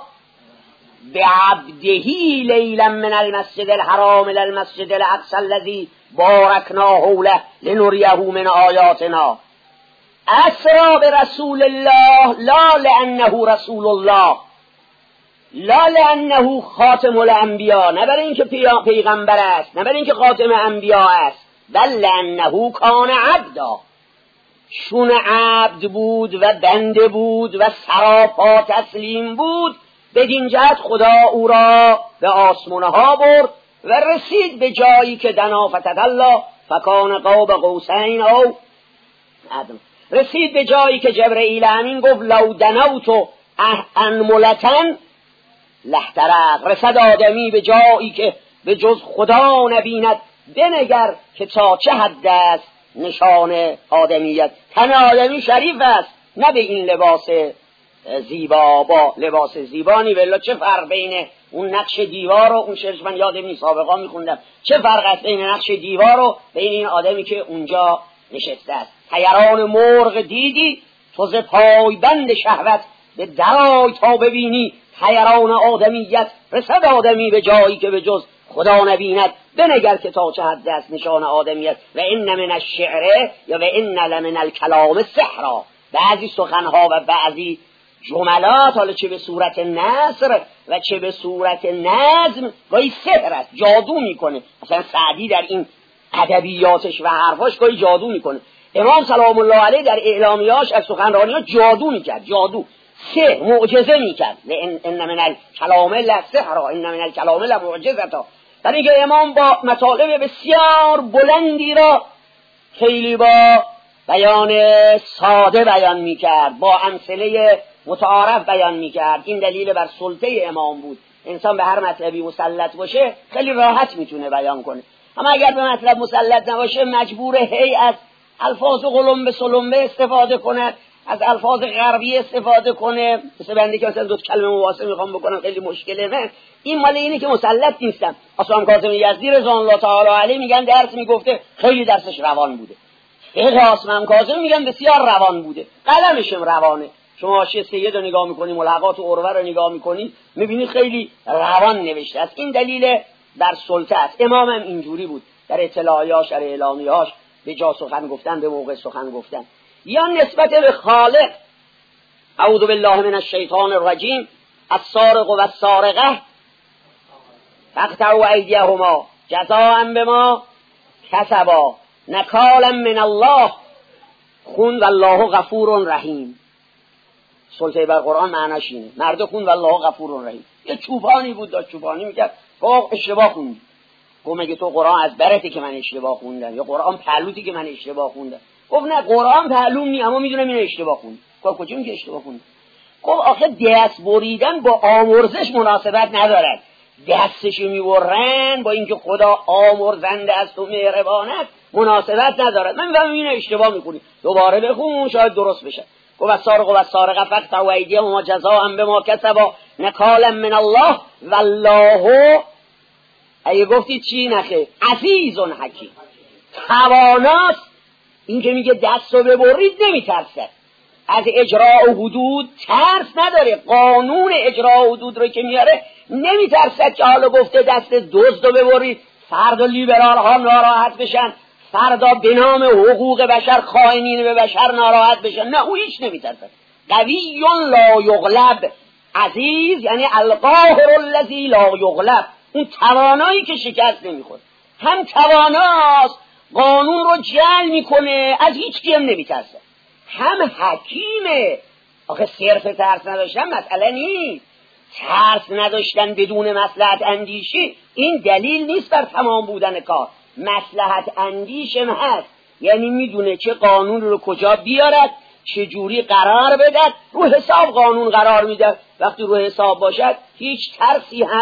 Speaker 1: بعبده لیلا من المسجد الحرام الى المسجد الاقصى الذي باركنا حوله لنريه من آیاتنا. اسری برسول الله لا لانه رسول الله، لا لانه خاتم الانبیاء، نه برای اینکه پیغمبر است، نه برای اینکه خاتم انبیاء است، بل لانه کان عبدا، چون عبد بود و بنده بود و سراپا تسلیم بود، بدین جهت خدا او را به آسمانها برد و رسید به جایی که دنا فتدلی فکان قاب قوسین او ادنی. رسید به جایی که جبرئیل امین گفت لو دنوت انملتن لحترق. رسد آدمی به جایی که به جز خدا نبیند، بنگر که تا چه حد است نشان آدمیت. تن آدمی شریف است، نه به این لباس زیبا با لباس زیبانی. ولی چه فرق بین اون نقش دیوار و اون شعرش من یادم نیست، سابقا میخوندم، چه فرق است بین نقش دیوار و بین این آدمی که اونجا نشسته است. طیران مرغ دیدی تو ز پایبند شهوت، به درای تا ببینی طیران آدمیت. رسد آدمی به جایی که به جز خدا نبیند، بنگر که تا چه حد است نشان آدمیت. و این من الشعر یا و این لمن الکلام سحرا. بعضی سخنها و بعضی جملات، حالا چه به صورت نثر و چه به صورت نظم، گاهی سحر است، جادو میکنه. مثلا سعدی در این ادبیاتش و حرفاش گاهی جادو میکنه. امام سلام الله علیه در اعلامیه‌اش از سخنرانی‌ها جادو میکرد، جادو سحر معجزه میکرد. ان من الکلام لسحر، ان من الکلام لمعجزه. در اینکه امام با مطالب بسیار بلندی را خیلی با بیان ساده بیان میکرد، با امثله متعارف بیان میکرد. این دلیل بر سلطه امام بود. انسان به هر مطلبی مسلط باشه خیلی راحت میتونه بیان کنه، اما اگر به مطلب مسلط نباشه مجبور هی از الفاظ قلمبه سلمبه استفاده کند، از الفاظ غربی استفاده کنه. مثل بنده که مثلا دو کلمه مواسه میخوام بکنم خیلی مشکله. من این مال اینه که مسلط نیستم. اصلا کاظم یزدی رضوان الله تعالی علیه میگن درس میگفته خیلی درسش روان بوده. قاسم کاظم میگن بسیار روان بوده، قلمشم روانه. شما حاشیه سید رو نگاه میکنی، ملحقات عروه رو نگاه میکنی، میبینی خیلی روان نوشته است. این دلیل بر سلطه است. امام هم اینجوری بود، در اطلاعیاش، در اعلامیه‌اش به جا سخن گفتن، به موقع سخن گفتن. یا نسبت به خالق، اعوذ بالله من الشیطان الرجیم، السارق و السارقه فاقطعوا ایدیهما جزاء بما کسبا نکالا من الله خون والله غفور رحیم. سلطه بر قرآن معناش اینه، مرد خون والله غفور رحیم. یه چوپانی بود داشت چوپانی میکرد، گفت اشتباه خوندی. گفت مگه تو قرآن از برتی که من اشتباه خوندم، یا قرآن پهلوتی که من اشتباه خوندم؟ گفت نه قرآن پهلوم نی، اما میدونم اینو اشتباه خوند. گفت کجا میگه اشتباه خوند؟ گفت آخه دست بریدن با آمرزش مناسبت ندارد. دستشو میبرن با اینکه خدا آمرزنده است و مهربان است مناسبت ندارد. من میگم اینو اشتباه میکنی، دوباره بخون شاید درست بشه. گفت السارق و السارقه فاقطعوا ایدیهما جزاء بما کسبا نکالا من الله والله اگه گفتی چی نخه عزیز حکیم، تواناست. این که میگه دست رو ببرید نمیترسه، از اجراء حدود ترس نداره. قانون اجراء حدود رو که میاره نمیترسد که حالا گفته دست دزد رو ببرید فردا لیبرال ها ناراحت بشن، فردا به نام حقوق بشر خائنین به بشر ناراحت بشن. نه، او هیچ نمیترسد. قوی لا یغلب، عزیز یعنی القاهر الذی لا یغلب، اون توانایی که شکست نمیخوره. هم تواناست، قانون رو جعل میکنه، از هیچ کیم نمیترسه. هم حکیمه. آخه صرف ترس نداشتن مسئله نیست. ترس نداشتن بدون مصلحت اندیشی این دلیل نیست بر تمام بودن کار. مصلحت اندیشم هست، یعنی میدونه چه قانون رو کجا بیارد، چه جوری قرار بدد. رو حساب قانون قرار میده. وقتی رو حساب باشد هیچ ترسی هم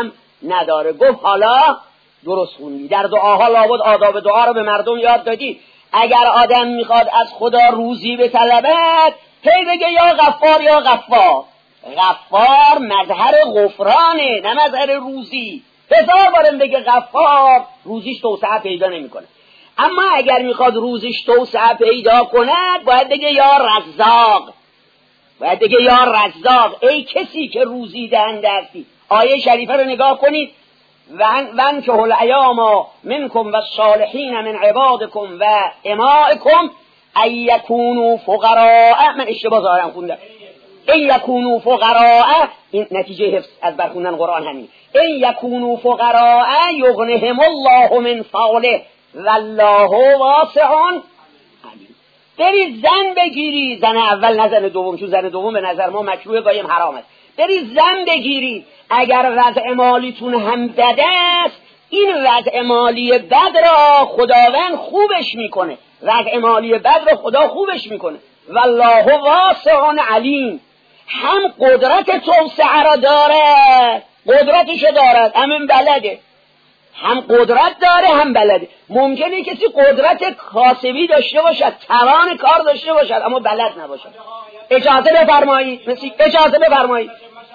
Speaker 1: نداره. گفت حالا درست خوندی، در دعاها لابد آداب دعا رو به مردم یاد دادی. اگر آدم میخواد از خدا روزی بطلبد هی بگه یا غفار یا غفار. غفار مظهر غفرانه نه مظهر روزی. 1000 بارم بگه غفار روزیش توسعه پیدا نمیکنه. اما اگر میخواد روزیش توسعه پیدا کند باید بگه یا رزاق. باید بگه یا رزاق، ای کسی که روزی دهنده هستی. آیه شریفه رو نگاه کنید. وانکحوا الایام منکم والصالحین من عبادکم و امائکم ان یکونوا فقراء. من اشتباه ظاهرا خوندم. ان یکونوا فقراء، این نتیجه حفظ از برخوندن قرآن همین. ان یکونوا فقراء یغنهم الله من فضله والله واسع علیم. برید زن بگیرید، زن اول نه زن دوم، چون زن دوم به نظر ما مکروه قایم حرام است. برید زن بگیرید اگر وضع مالیتون هم بد است، این وضع مالی بد را خداوند خوبش میکنه. وضع مالی بد را خدا خوبش میکنه. والله واسع علیم. هم قدرت توسعه را داره، قدرتشو دارد، هم بلده. هم قدرت داره هم بلده. ممکنه کسی قدرت کاسبی داشته باشد، توان کار داشته باشد، اما بلد نباشد. اجازه بفرمایید. اجازه بفرمایید.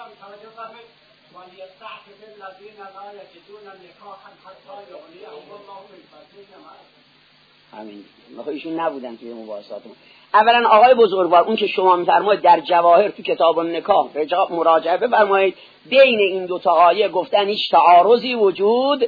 Speaker 1: همین ایشون نبودن توی مباحثاتون. اولا آقای بزرگوار، اون که شما میفرمایید در جواهر تو کتاب النکاح مراجعه بفرمایید، بین این دو تا آیه گفتن هیچ تعارضی وجود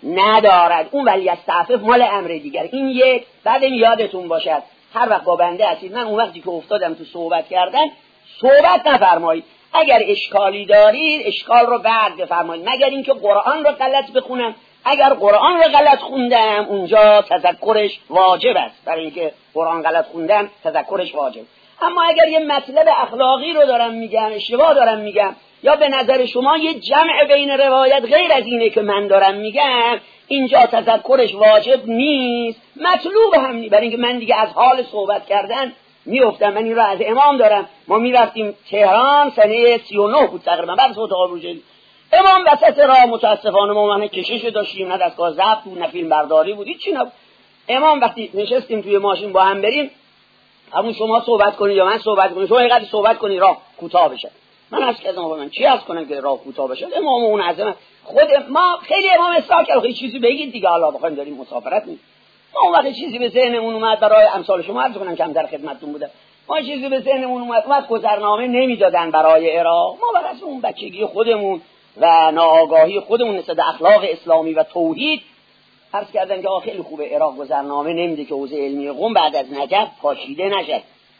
Speaker 1: ندارد. اون ولی استعفف مال امر دیگر. این یک. بعد این یادتون باشد هر وقت با بنده هستید، من اون وقتی که افتادم تو صحبت کردن صحبت نفرمایید. اگر اشکالی دارید اشکال رو بعد بفرمایید، مگر اینکه قرآن رو غلط بخونم. اگر قرآن رو غلط خوندم اونجا تذکرش واجب است، برای اینکه قرآن غلط خوندم تذکرش واجب. اما اگر یه مطلب اخلاقی رو دارم میگم، اشتباه دارم میگم، یا به نظر شما یه جمع بین روایت غیر از اینه که من دارم میگم، اینجا تذکرش واجب نیست، مطلوب هم نیست، برای اینکه من دیگه از حال صحبت کردن میافتم. من این رو از امام دارم. ما میرفتیم تهران سنه 39 بود تقریبا، بعد صوت آبروجی امام وسط راه متاسفانه ما نه کشش داشتیم، نه دستگاه ضبط بود، نه فیلم برداری بود، هیچ چی نبود. امام وقتی نشستیم توی ماشین با هم بریم، همون شما صحبت کنید یا من صحبت کنم، شما اینقدر صحبت کنید راه کوتاه بشه. من از کردم من چی از کنم که راه کوتاه بشه؟ امام اون عظمت خود ما خیلی امام اصلاح کرد. خیلی چیزی بگید دیگه، حالا بخوایم داریم مسافرت می ما اون وقت چیزی به ذهنمون اومد، برای امثال شما عرض کنم کم در خدمتتون بودم، ما چیزی به ذهنمون اومد گذرنامه نمیدادن برای عراق. ما برای اون بچگی خودمون و ناآگاهی خودمون نسبت اخلاق اسلامی و توحید عرض کردن که خیلی خوبه عراق گذرنامه نمیده که حوزه علمی قم بعد از نجف پاشیده نشه،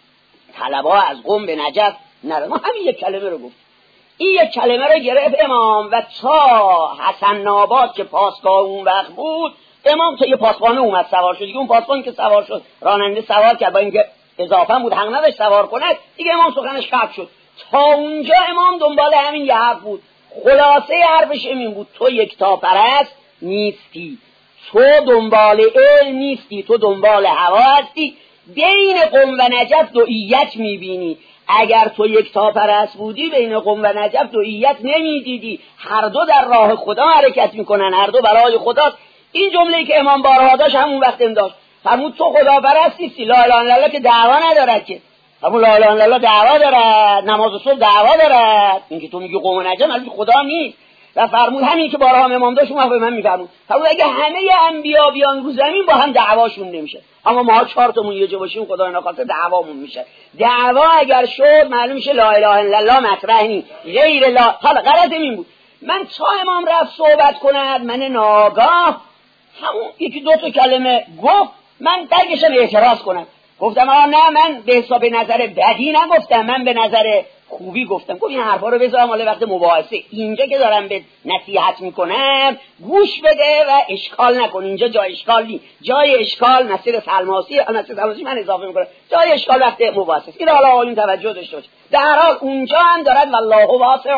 Speaker 1: طلبه از قم به نجف نره. ما همین یک کلمه رو گفت. این یک کلمه رو گرفت امام و تا حسن ناباد که پاسگاه اون وقت بود، امام تا یه پاسبانه اومد سوار شد دیگه. اون پاسبان که سوار شد راننده سوار کرد، با اینکه اضافه بود حق نداشت سوار کنه دیگه، امام سخنش قطع شد. تا اونجا امام دنبال همین یه حرف بود. خلاصه حرفش این بود: تو یکتاپرست نیستی، تو دنبال علم نیستی، تو دنبال هوا هستی. بین قم و نجف دوئیت میبینی. اگر تو یکتاپرست بودی بین قم و نجف دوئیت نمیدیدی. هر دو در راه خدا حرکت میکنن، هر دو برای خداست. این جمله‌ای که امام بارها داشت همون وقت داشت. فرمود تو خدا پرست نیستی. لا اله الا الله که دعوا ندارد که. همون لا اله الا الله دعوا دارد، نماز صبح دعوا دارد. اینکه تو میگی قم و نجف البته خدا نیست. و فرمود همین که بارها امام داشت اون به من میفرمود. فرمود اگه همه انبیا بیان رو زمین با هم دعواشون نمیشه، اما ما 4 تامون یه جا باشیم خدا نخواسته دعوامون میشه. دعوا اگر شد معلوم میشه لا اله الا الله مطرح نیست، غیر لا. حالا غرض این بود من تا امام رفت صحبت کند، من ناگاه همون یکی دو تا کلمه گفت، من درگشم اعتراض کنم. گفتم نه من به حساب نظر بدی نگفتم، من به نظر خوبی گفتم. گفت این حرفا رو بذارم حالا وقت مباحثه، اینجا که دارم به نصیحت میکنم گوش بده و اشکال نکن. اینجا جای اشکال نیست. جای اشکال نصیر سلماسی من اضافه میکنم، جای اشکال وقت مباحثه است. این حالا آقایون توجه داشته باشه. در حال اونجا هم دارد والله واسع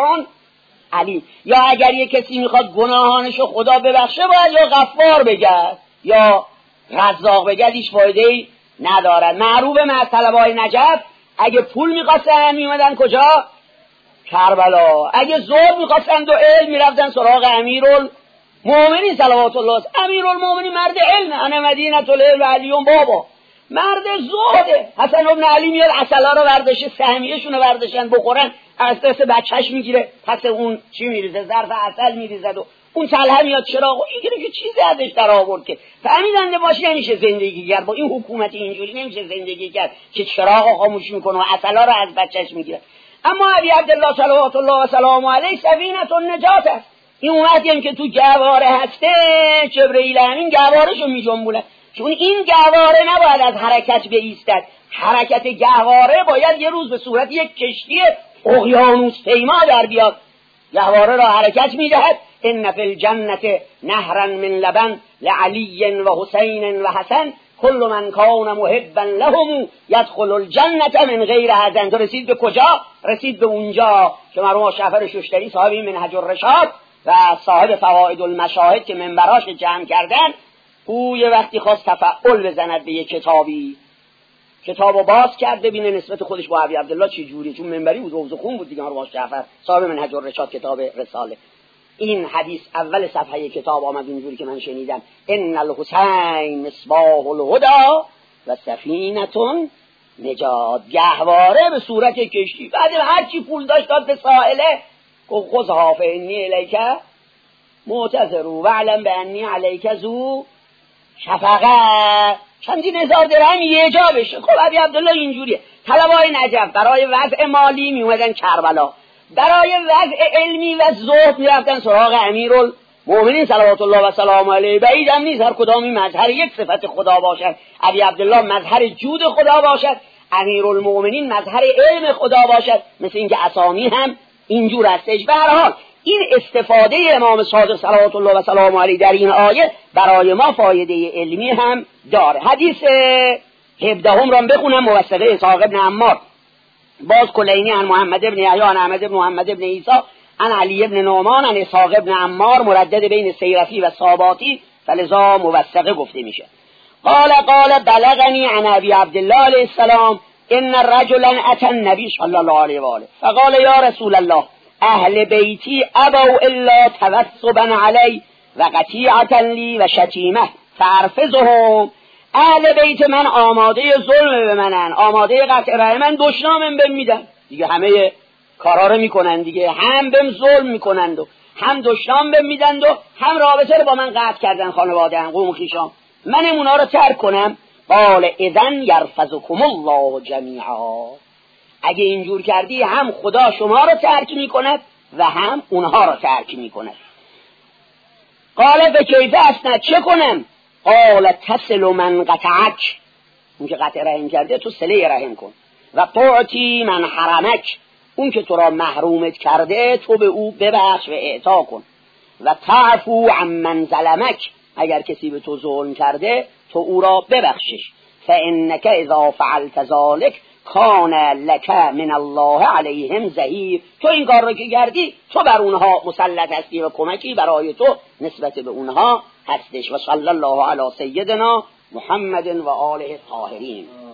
Speaker 1: علیم. یا اگر یه کسی میخواد گناهانشو خدا ببخشه باید یا غفار بگه یا رزاق بگه، هیچ فایده‌ای ندارد. معروف از طلبه‌های نجف اگه پول می‌خواستن میومدن کجا؟ کربلا. اگه زهد میخواستند و علم میرفتن سراغ امیرالمومنین صلوات الله. امیرالمومنین مرد علم، انا مدینة العلم علیون بابا، مرد زهده. حسن بن علی میاد عسلا رو برداشته، سهمیه‌شون رو برداشتن بخورن، از دست بچهش میگیره، پس اون چی میریزه، ظرف عسل میریزد و اون تله میاد چراغ و این که چیزی ازش در آورد که فهمیدنده باشه نمیشه زندگی کرد. با این حکومت اینجوری نمیشه زندگی کرد که چراغ خاموش میکنه و عسلا رو از بچهش میگیره. اما ابی عبدالله صلوات الله و سلام علیه سفینة النجات است. این وقتی هم که تو گواره هسته جبرئیل امین گوارشو میجنبونه، چون این گواره نباید از حرکت بایستد. حرکت گواره باید یه روز به صورت یک کشتی اقیانوس پیما در بیاد. گواره را حرکت میدهد. ان فی الجنة نهرا من لبن لعلی و حسین و حسن کل من کان محبا لهم یدخل الجنة من غیر حزن. تو رسید به کجا؟ رسید به اونجا که مرحوم شعفر ششتری صاحب منهج الرشاد و صاحب فوائد المشاهد که منبراش جمع کردن، او یه وقتی خواست تفعل بزند به یک کتابی، کتابو باز کرد ببینه نسبت خودش با ابی عبدالله چه جوری، چون منبری بود حوض خون بود دیگه. مرحوم جعفر صاحب منهج الرشاد کتاب رساله، این حدیث اول صفحه کتاب آمد اینجوری که من شنیدم: ان الحسین مصباح الهدی و سفینة نجات. گهواره به صورت کشتی. بعد هر چی پول داشت داد به ساحله، خذها فانی الیک معتذر و علم بانی علیک ذو شفقه. چندین هزار درهم یه جا بشه. خب ابی عبدالله اینجوریه. طلبای نجف برای وضع مالی می اومدن کربلا، برای وضع علمی و زهد می رفتن سراغ امیرالمومنین صلوات الله و سلام علیه. بعید هم نیست هر کدامی مظهر یک صفت خدا باشد. ابی عبدالله مظهر جود خدا باشد، امیرالمومنین مظهر علم خدا باشد، مثل اینکه اسامی هم اینجور هستش. به هر حال این استفاده امام صادق صلوات الله و سلام علیه در این آیه برای ما فایده علمی هم داره. حدیث 17 را بخونم، موثقه اسحاق ابن عمار، باز کلینی عن محمد ابن یحیی عن احمد ابن محمد ابن عیسی عن علی ابن نعمان عن اسحاق ابن عمار، مردد بین سیرفی و صاباتی، فلذا موثقه گفته میشه. قال بلغنی عن ابی عبدالله علیه السلام ان رجلا اتى النبی صلی الله علیه و آله فقال یا رسول الله اهل بیتی ابوا الا توسبا علی و قطیعتا لی و شتیمه فارفضهم. اهل بیت من آماده ظلم به منن، آماده قطع رحم من، دشنامم بهم میدن دیگه، همه کارا رو میکنن دیگه، هم بهم ظلم میکنند و هم دشنام بهم میدند و هم رابطه رو با من قطع کردن، خانواده ان قوم خویشام، من اونا رو ترک کنم. قال اذن یرفضکم الله جمیعا. اگه اینجور کردی هم خدا شما رو ترک میکند و هم اونها رو ترک میکند. قال فکیف اسند، چه کنم؟ قال تصل من قطعک، اون که قطع رحم کرده تو صله رحم کن، و تعطی من حرمک، اون که تو را محرومت کرده تو به او ببخش و اعطا کن، و تعفو عن من ظلمک، اگر کسی به تو ظلم کرده تو او را ببخشش. فانک اذا فعلت ذلک کان لک من الله علیهم ظهیر. تو این کار را که کردی تو بر اونها مسلط هستی و کمکی برای تو نسبت به اونها هستش. و صلی الله علی سیدنا محمد و آله الطاهرین.